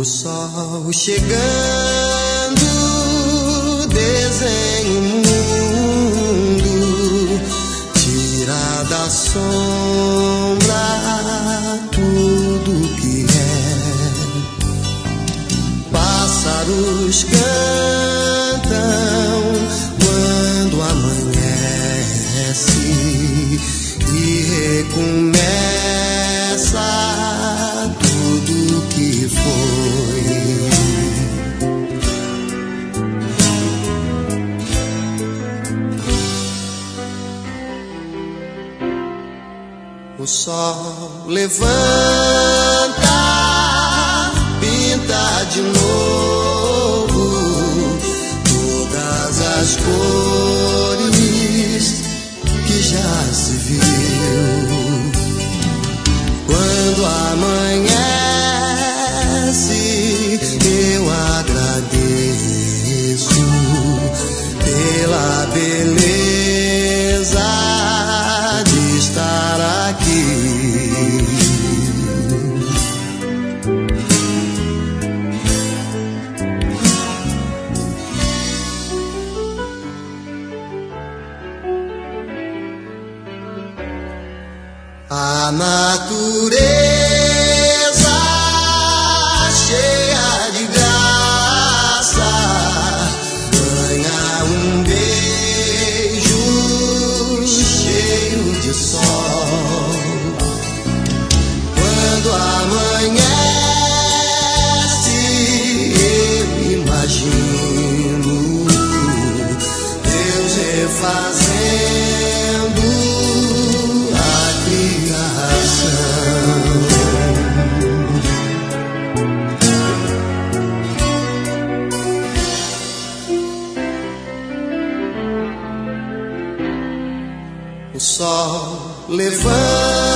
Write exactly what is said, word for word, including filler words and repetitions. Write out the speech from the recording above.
sol chegando, desenha o mundo, tira da sombra tudo que é. Pássaros cantam quando amanhece e recomeça tudo que foi. O sol levanta, pinta de novo todas as cores que já se viu. Quando amanhece, eu agradeço pela beleza de estar aqui. A natureza cheia de graça ganha um beijo cheio de sol. Quando amanhece, eu imagino Deus refazendo a criação. O sol levanta,